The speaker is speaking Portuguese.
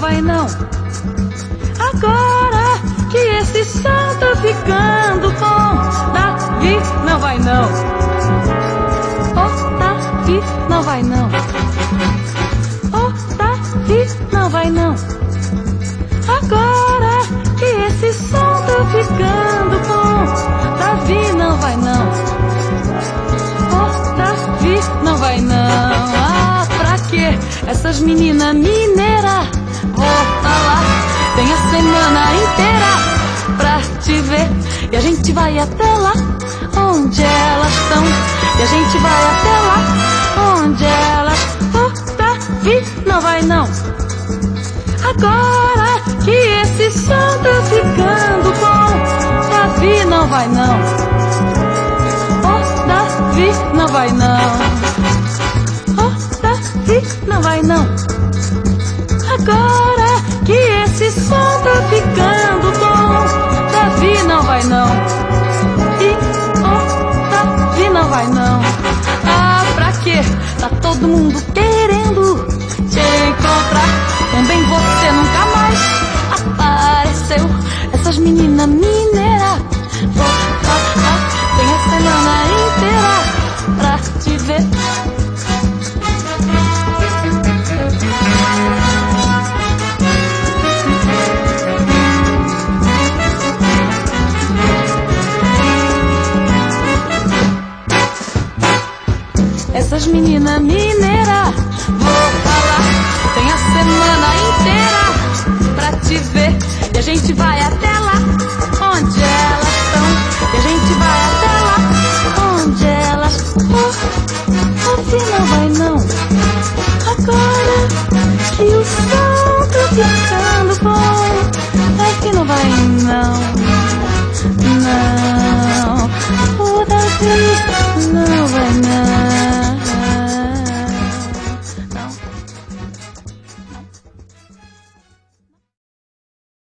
vai não. Agora que esse som tá ficando com Davi, não vai não. Oh, Davi, não vai não. Oh, Davi, não vai não. Agora que esse som tá ficando com Davi, não vai não. Oh, Davi, não vai não. Ah, pra quê? Essas meninas mineiras, vou falar, tem a semana inteira pra te ver. E a gente vai até lá onde elas estão. E a gente vai até lá onde elas. Oh, Davi, não vai não. Agora que esse som tá ficando com Davi, não vai não. Oh, Davi, não vai não. Oh, Davi, não vai não. Agora que esse som tá ficando com Davi, não vai não. E oh, Davi, não vai não. Ah, pra quê? Tá todo mundo querendo te encontrar. Também você nunca mais apareceu. Essas meninas mineiras, vou falar, tem a semana inteira pra te ver. Essas meninas mineiras, vou falar, tem a semana inteira pra te ver. E a gente vai até lá onde elas estão. E a gente vai até lá onde elas. Oh, Davi, não vai não. Agora que o som tá ficando